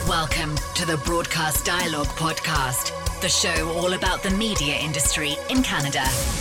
Welcome to the Broadcast Dialogue Podcast, the show all about the media industry in Canada.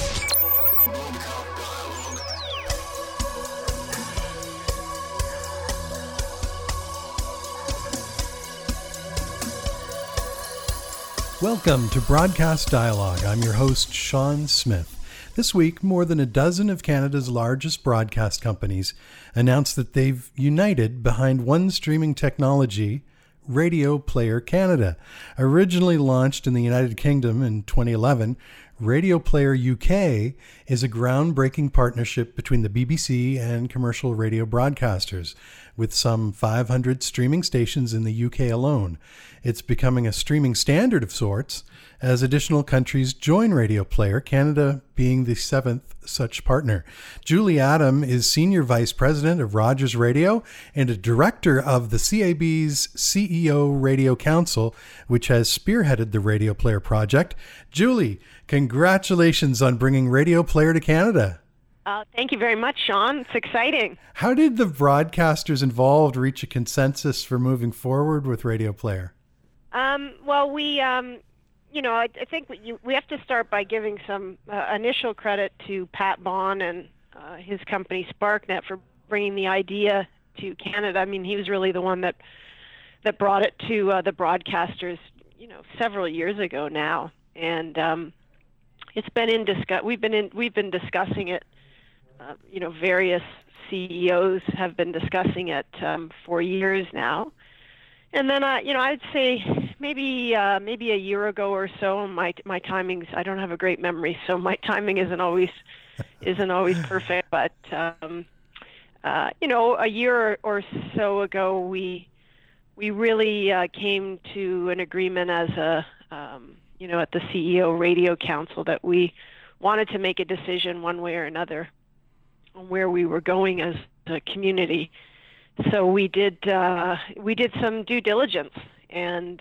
Welcome to Broadcast Dialogue. I'm your host, Sean Smith. This week, more than a dozen of Canada's largest broadcast companies announced that they've united behind one streaming technology, Radio Player Canada. Originally launched in the United Kingdom in 2011, Radio Player UK is a groundbreaking partnership between the BBC and commercial radio broadcasters, with some 500 streaming stations in the UK alone. It's becoming a streaming standard of sorts as additional countries join Radio Player, Canada being the seventh such partner. Julie Adam is Senior Vice President of Rogers Radio and a Director of the CAB's CEO Radio Council, which has spearheaded the Radio Player project. Julie, congratulations on bringing Radio Player to Canada. Thank you very much, Sean. It's exciting. How did the broadcasters involved reach a consensus for moving forward with Radio Player? I think we have to start by giving some initial credit to Pat Bond and his company SparkNet for bringing the idea to Canada. I mean, he was really the one that brought it to the broadcasters, several years ago now, and it's been in We've been discussing it. Various CEOs have been discussing it for years now. And then, I'd say maybe a year ago or so, my timings, I don't have a great memory, so my timing isn't always perfect. But, a year or so ago, we really came to an agreement as at the CEO Radio Council that we wanted to make a decision one way or another on where we were going as a community. So we did some due diligence and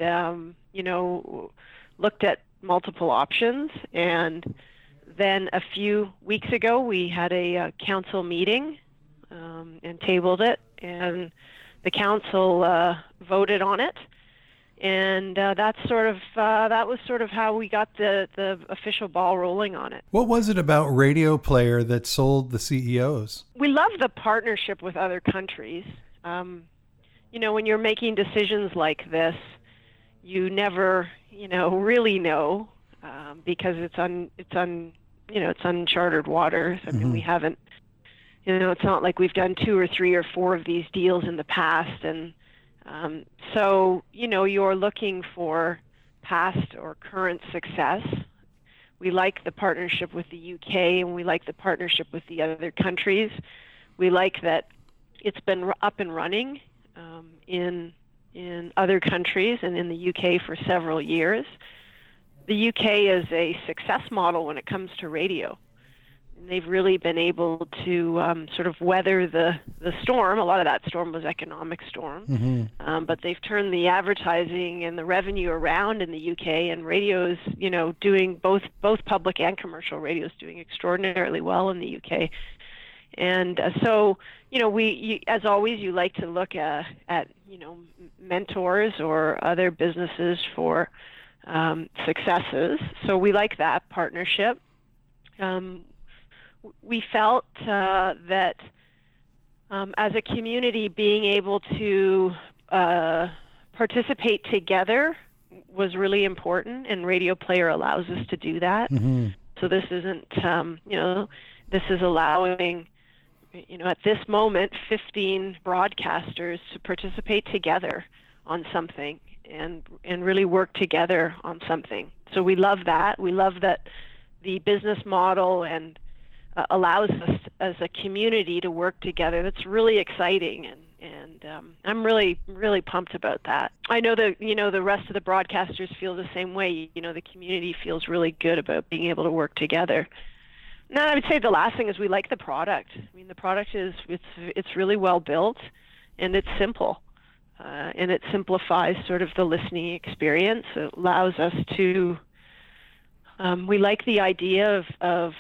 looked at multiple options, and then a few weeks ago we had a council meeting and tabled it, and the council voted on it, and that was sort of how we got the official ball rolling on it. What was it about Radio Player that sold the CEOs? We love the partnership with other countries. When you're making decisions like this, you never, really know because it's uncharted waters. I mean, we haven't, it's not like we've done 2 or 3 or 4 of these deals in the past, and so you're looking for past or current success. We like the partnership with the UK, and we like the partnership with the other countries. We like that it's been up and running in other countries and in the UK for several years. The UK is a success model when it comes to radio. And they've really been able to sort of weather the storm. A lot of that storm was economic storm. But they've turned the advertising and the revenue around in the UK, and radio's, doing both public and commercial radio's doing extraordinarily well in the UK. And so, as always, you like to look at mentors or other businesses for successes. So we like that partnership. We felt that as a community, being able to participate together was really important, and Radio Player allows us to do that. So this isn't, this is allowing, at this moment, 15 broadcasters to participate together on something and really work together on something. So we love that. We love that the business model and allows us as a community to work together. That's really exciting, and I'm really, really pumped about that. I know that, the rest of the broadcasters feel the same way. The community feels really good about being able to work together. Now, I would say the last thing is we like the product. I mean, the product it's really well built, and it's simple, and it simplifies sort of the listening experience. It allows us to. We like the idea of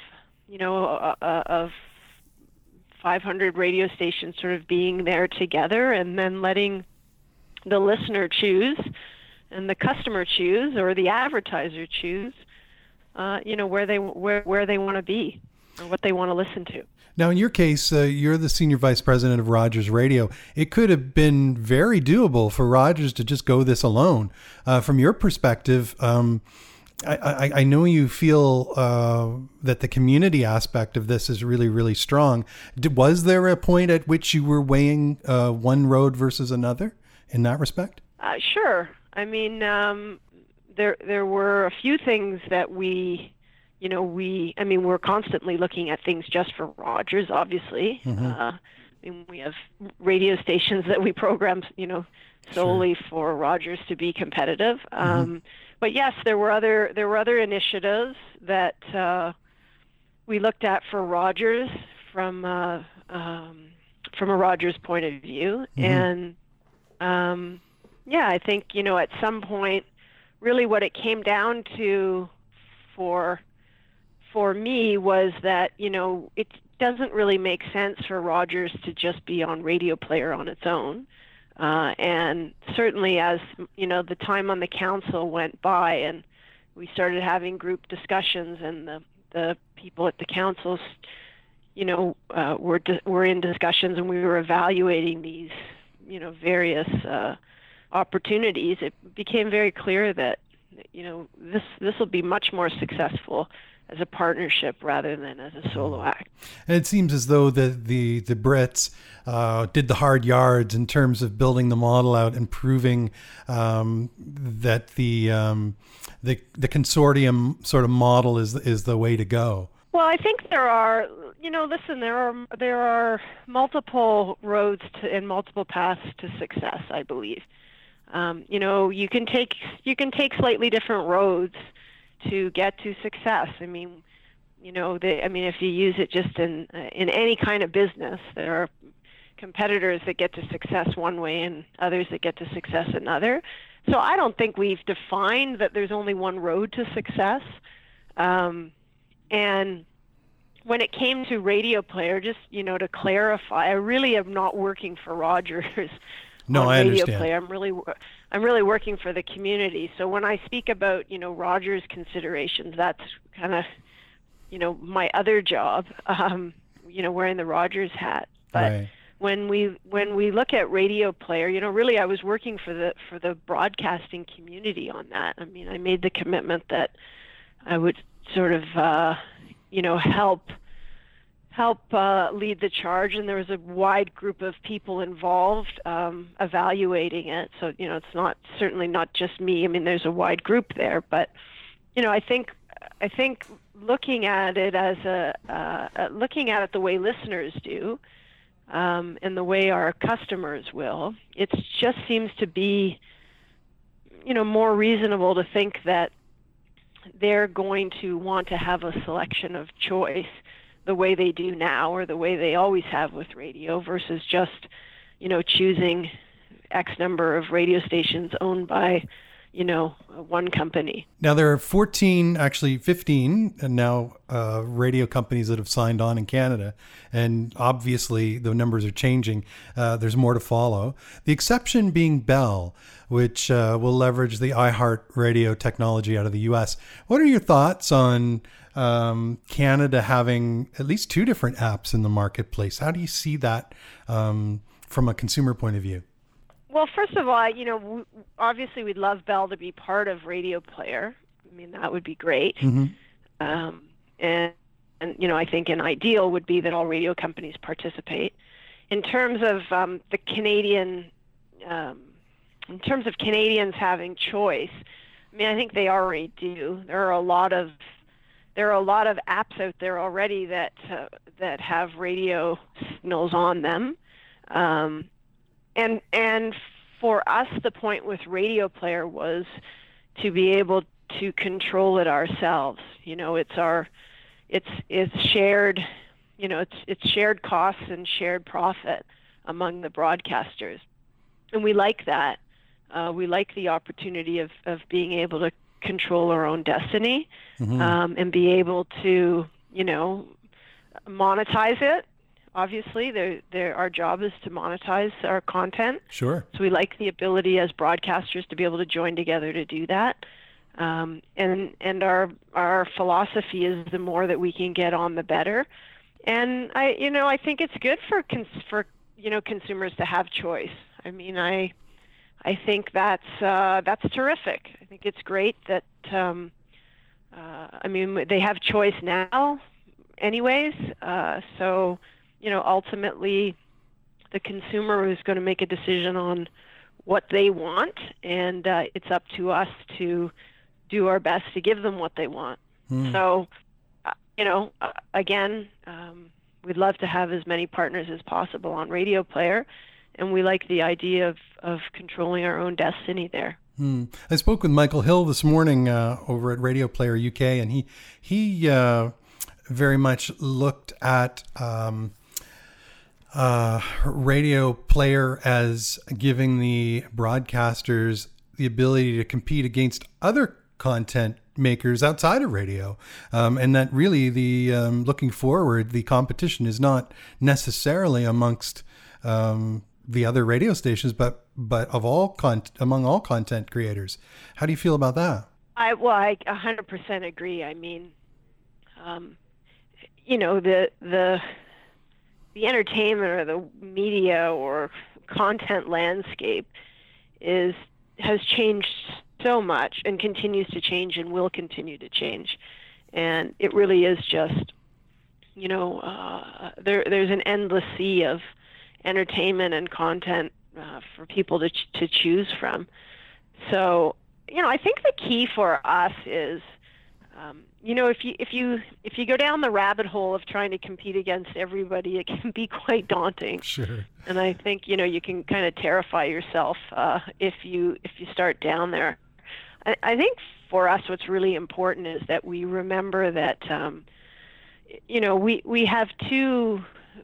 500 radio stations sort of being there together, and then letting the listener choose and the customer choose or the advertiser choose, where they want to be or what they want to listen to. Now, in your case, you're the senior vice president of Rogers Radio. It could have been very doable for Rogers to just go this alone. From your perspective, I know you feel that the community aspect of this is really, really strong. Was there a point at which you were weighing one road versus another in that respect? Sure. I mean, there were a few things that we're constantly looking at things just for Rogers, obviously. We have radio stations that we program, solely for Rogers to be competitive. But yes, there were other initiatives that we looked at for Rogers from a Rogers point of view, and I think at some point, really what it came down to for me was that it doesn't really make sense for Rogers to just be on Radio Player on its own. And certainly as, the time on the council went by and we started having group discussions and the people at the councils, were in discussions and we were evaluating these, various opportunities, it became very clear that, this will be much more successful as a partnership rather than as a solo act. And it seems as though the Brits did the hard yards in terms of building the model out and proving that the consortium sort of model is the way to go. Well, I think there are, there are multiple roads and multiple paths to success, I believe. You can take slightly different roads to get to success. I mean, if you use it just in any kind of business, there are competitors that get to success one way and others that get to success another. So I don't think we've defined that there's only one road to success. And when it came to Radio Player, just, to clarify, I really am not working for Rogers. No, I understand. Player. I'm really working for the community. So when I speak about, Rogers considerations, that's kind of, my other job, wearing the Rogers hat. But right. when we look at Radio Player, really I was working for the broadcasting community on that. I mean, I made the commitment that I would sort of, help lead the charge, and there was a wide group of people involved evaluating it. So it's certainly not just me. I mean, there's a wide group there, but I think looking at it looking at it the way listeners do, and the way our customers will, it just seems to be more reasonable to think that they're going to want to have a selection of choice the way they do now or the way they always have with radio versus just, choosing X number of radio stations owned by, one company. Now there are 15 now radio companies that have signed on in Canada, and obviously the numbers are changing. There's more to follow. The exception being Bell, which will leverage the iHeart radio technology out of the U.S. What are your thoughts on Canada having at least two different apps in the marketplace? How do you see that from a consumer point of view? Well, first of all, obviously we'd love Bell to be part of Radio Player. I mean, that would be great. And I think an ideal would be that all radio companies participate. In terms of the Canadian, in terms of Canadians having choice, I mean, I think they already do. There are a lot of apps out there already that have radio signals on them. And for us, the point with Radio Player was to be able to control it ourselves. It's shared, it's shared costs and shared profit among the broadcasters. And we like that. We like the opportunity of being able to control our own destiny, and be able to, monetize it obviously. Our job is to monetize our content. Sure. So we like the ability as broadcasters to be able to join together to do that. And our philosophy is the more that we can get on, the better. And I think it's good for consumers to have choice. I mean, I think that's terrific. I think it's great that they have choice now, anyways. So ultimately, the consumer is going to make a decision on what they want, and it's up to us to do our best to give them what they want. So, again, we'd love to have as many partners as possible on Radio Player, and we like the idea of controlling our own destiny there. I spoke with Michael Hill this morning over at Radio Player UK, and he very much looked at Radio Player as giving the broadcasters the ability to compete against other content makers outside of radio, and that really looking forward, the competition is not necessarily amongst the other radio stations, but among all content creators. How do you feel about that? I 100% agree. I mean, the entertainment or the media or content landscape has changed so much and continues to change and will continue to change. And it really is just, there's an endless sea of entertainment and content for people to choose from. So, I think the key for us is, if you go down the rabbit hole of trying to compete against everybody, it can be quite daunting. Sure. And I think you can kind of terrify yourself if you start down there. I think for us, what's really important is that we remember that we have two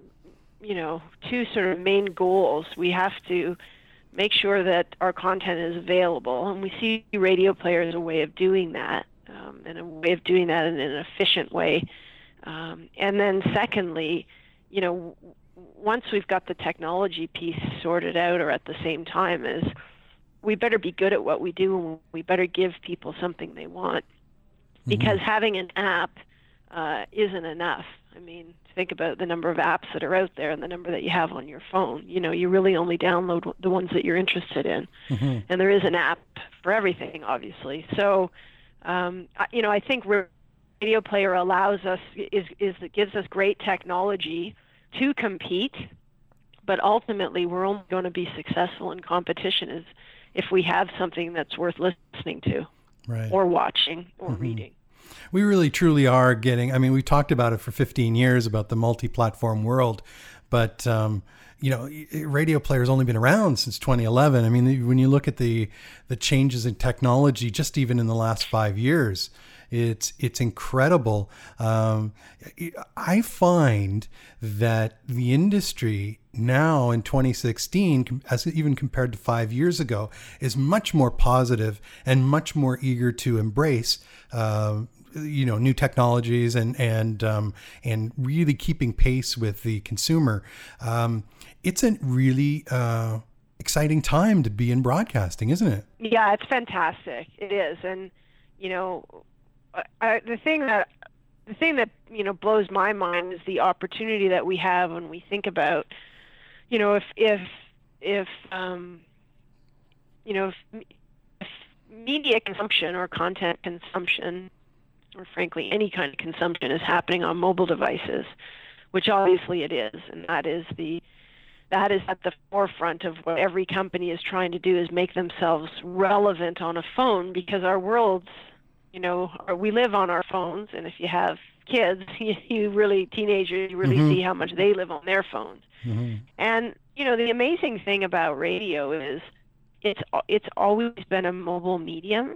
sort of main goals. We have to make sure that our content is available, and we see Radio Player as a way of doing that, and a way of doing that in an efficient way. And then secondly, once we've got the technology piece sorted out, or at the same time, is we better be good at what we do, and we better give people something they want. Because having an app isn't enough. I mean, think about the number of apps that are out there and the number that you have on your phone. You really only download the ones that you're interested in. And there is an app for everything, obviously. So, I think Radio Player allows us, it gives us great technology to compete, but ultimately we're only going to be successful in competition if we have something that's worth listening to, right, or watching or reading. We really truly are we talked about it for 15 years about the multi-platform world, but Radio Player's only been around since 2011. I mean, when you look at the changes in technology, just even in the last 5 years, it's incredible. I find that the industry now in 2016, as even compared to 5 years ago, is much more positive and much more eager to embrace new technologies and really keeping pace with the consumer. It's a really exciting time to be in broadcasting, isn't it? Yeah, it's fantastic. It is, and the thing that blows my mind is the opportunity that we have when we think about, if media consumption or content consumption, or frankly any kind of consumption, is happening on mobile devices, which obviously it is, and that is at the forefront of what every company is trying to do, is make themselves relevant on a phone, because our worlds, we live on our phones, and if you have kids, teenagers, you really see how much they live on their phones. And the amazing thing about radio is it's always been a mobile medium,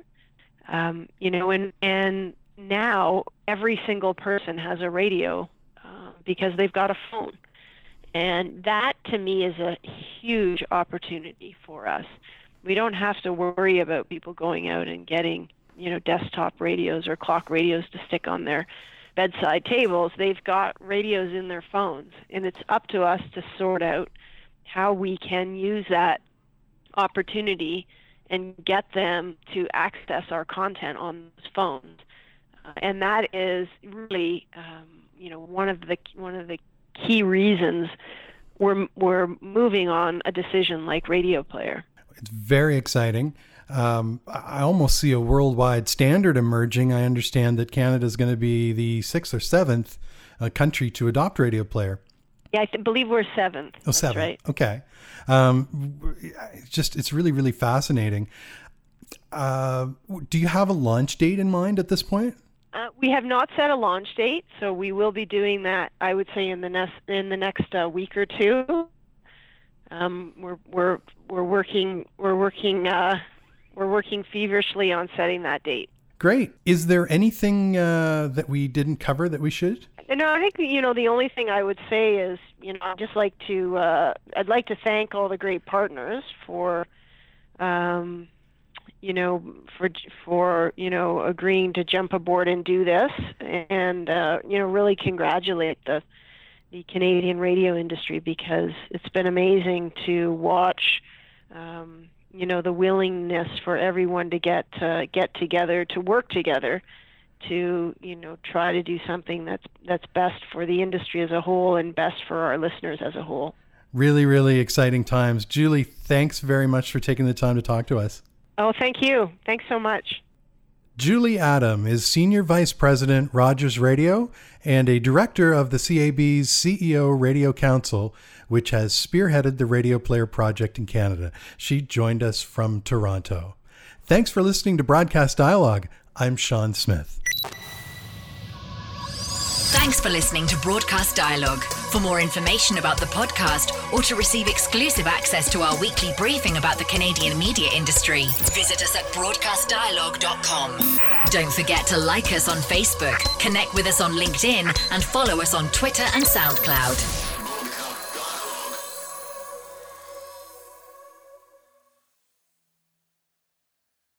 and now every single person has a radio because they've got a phone. And that, to me, is a huge opportunity for us. We don't have to worry about people going out and getting, desktop radios or clock radios to stick on their bedside tables, they've got radios in their phones, and it's up to us to sort out how we can use that opportunity and get them to access our content on those phones. And that is really, one of the key reasons we're moving on a decision like Radio Player. It's very exciting. I almost see a worldwide standard emerging. I understand that Canada is going to be the 6th or 7th country to adopt Radio Player. Yeah, I believe we're 7th. Oh, 7th. That's right. Okay. It's really, really fascinating. Do you have a launch date in mind at this point? We have not set a launch date, so we will be doing that, I would say, in the next week or two. We're working feverishly on setting that date. Great. Is there anything that we didn't cover that we should? No, I think the only thing I would say is I'd just like to I'd like to thank all the great partners for agreeing to jump aboard and do this, and really congratulate the Canadian radio industry, because it's been amazing to watch the willingness for everyone to get together, to work together, to try to do something that's best for the industry as a whole and best for our listeners as a whole. Really, really exciting times. Julie, thanks very much for taking the time to talk to us. Oh, thank you. Thanks so much. Julie Adam is Senior Vice President, Rogers Radio, and a Director of the CAB's CEO Radio Council, which has spearheaded the Radio Player project in Canada. She joined us from Toronto. Thanks for listening to Broadcast Dialogue. I'm Sean Smith. Thanks for listening to Broadcast Dialogue. For more information about the podcast or to receive exclusive access to our weekly briefing about the Canadian media industry, visit us at broadcastdialogue.com. Don't forget to like us on Facebook, connect with us on LinkedIn, and follow us on Twitter and SoundCloud.